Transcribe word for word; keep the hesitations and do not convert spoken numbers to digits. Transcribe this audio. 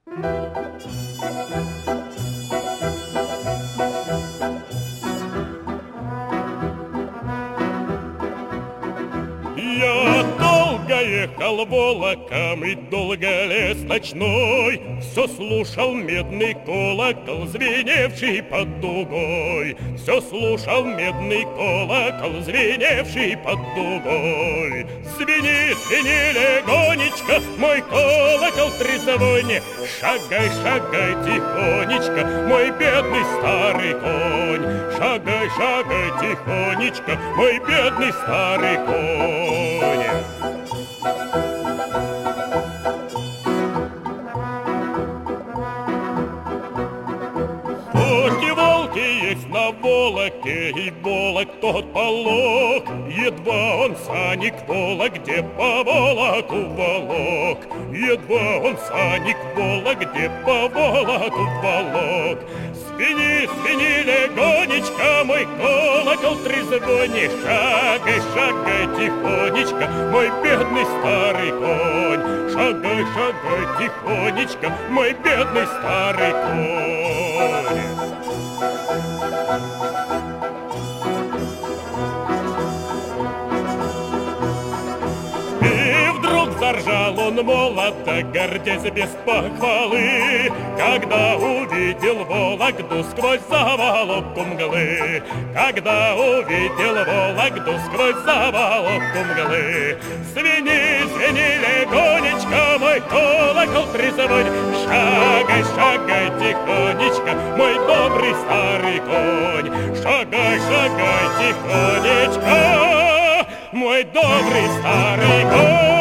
Я долго ехал волоком и долго лес ночной, все слушал медный колокол, звеневший под дугой. Все слушал медный колокол, звеневший под дугой. Звени, звени легонечко, мой колокол трезвони. Шагай, шагай тихонечко, мой бедный старый конь. Шагай, шагай тихонечко, мой бедный старый конь. Волки-волки есть на волоке, и волок тот полог. Едва он сани к Вологде по волоку волок. Едва он сани к Вологде по волоку волок. Звени, звени легонечко, мой колокол трезвони. Шагай, шагай тихонечко, мой бедный старый конь. Шагай, шагай тихонечко, мой бедный старый конь. И вдруг заржал он молодо, гордясь без похвалы, когда увидел Вологду сквозь заволоку мглы. Когда увидел Вологду сквозь заволоку мглы. Звени, звени легонечко, мой колокол трезвонь. Шагай, шагай тихонечко, мой добрый старый конь. Шагай, шагай тихонечко, мой добрый старый конь.